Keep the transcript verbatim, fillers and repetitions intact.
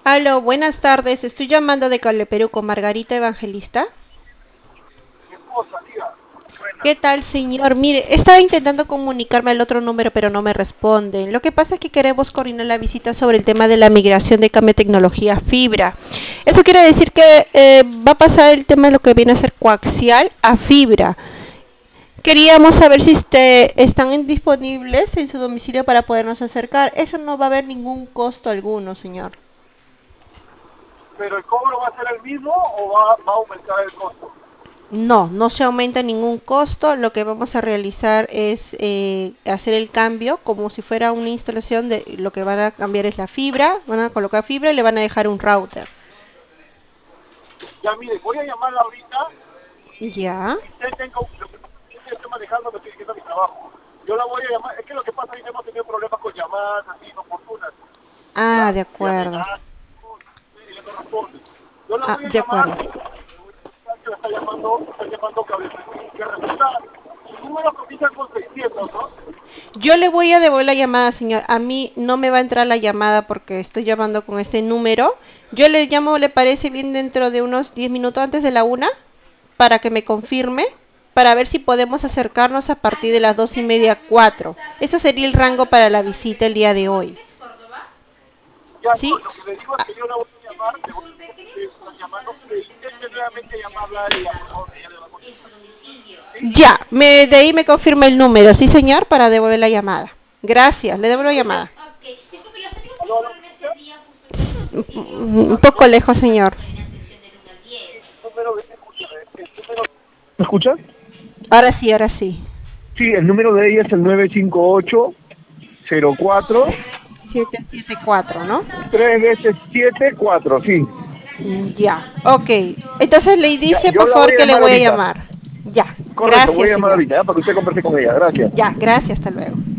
Aló, buenas tardes. Estoy llamando de Cable Perú con Margarita Evangelista. Mi esposa, diga. Buena. ¿Qué tal, señor? Mire, estaba intentando comunicarme al otro número, pero no me responden. Lo que pasa es que queremos coordinar la visita sobre el tema de la migración de cambio de tecnología a fibra. Eso quiere decir que eh, va a pasar el tema de lo que viene a ser coaxial a fibra. Queríamos saber si este, están disponibles en su domicilio para podernos acercar. Eso no va a haber ningún costo alguno, señor. ¿Pero el cobro va a ser el mismo o va, va a aumentar el costo? No, no se aumenta ningún costo. Lo que vamos a realizar es eh, hacer el cambio como si fuera una instalación de lo que van a cambiar es la fibra, van a colocar fibra y le van a dejar un router. Ya, mire, voy a llamarla ahorita Ya. y usted tenga, lo que pasa es que yo estoy manejando, me estoy diciendo mi trabajo. Yo la voy a llamar, es que lo que pasa es que hemos tenido problemas con llamadas así inoportunas, Ah, ¿ya? de De acuerdo. amenazas, y ella no responde. Yo la Ah, voy a de llamar, acuerdo. le voy a explicar que la está llamando, está llamando cable, que resulta, su número comienza con seiscientos, ¿no? Yo le voy a devolver la llamada, señor. A mí no me va a entrar la llamada porque estoy llamando con este número. Yo le llamo, ¿le parece bien dentro de unos diez minutos antes de la una? Para que me confirme, para ver si podemos acercarnos a partir de las dos y media, cuatro. Ese sería el rango para la visita el día de hoy. Ya, no, ¿Sí? lo que le digo es Ah, que yo la voy a llamar, le voy a decir que usted está llamando, que intente nuevamente llamarla a ella, por favor, que ella le va a contestar. ¿Sí? ya, me, de ahí me confirma el número, sí señor, para devolver la llamada. Gracias, le devuelvo la llamada. ¿Aló, aló, me escucha? Un poco lejos, señor. Sí, número de, escúchame, el número... ¿Me escucha? Ahora sí, ahora sí. Sí, el número de ella es el nueve cinco ocho cero cuatro siete siete cuatro, ¿no? tres veces siete cuatro, sí. Mm, ya, ok. Entonces le Ya, dice yo por la favor voy a que le llamar voy a ahorita. llamar. Ya, Correcto, voy gracias, a llamar señor. ahorita, ¿ya? Para que usted converse con ella. Gracias. Ya, gracias, hasta luego.